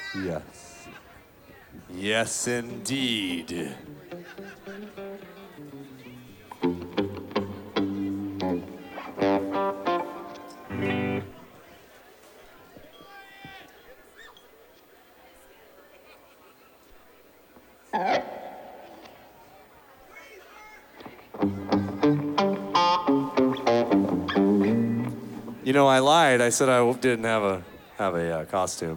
Yes. Yes, indeed. You know, I lied. I said I didn't have a costume.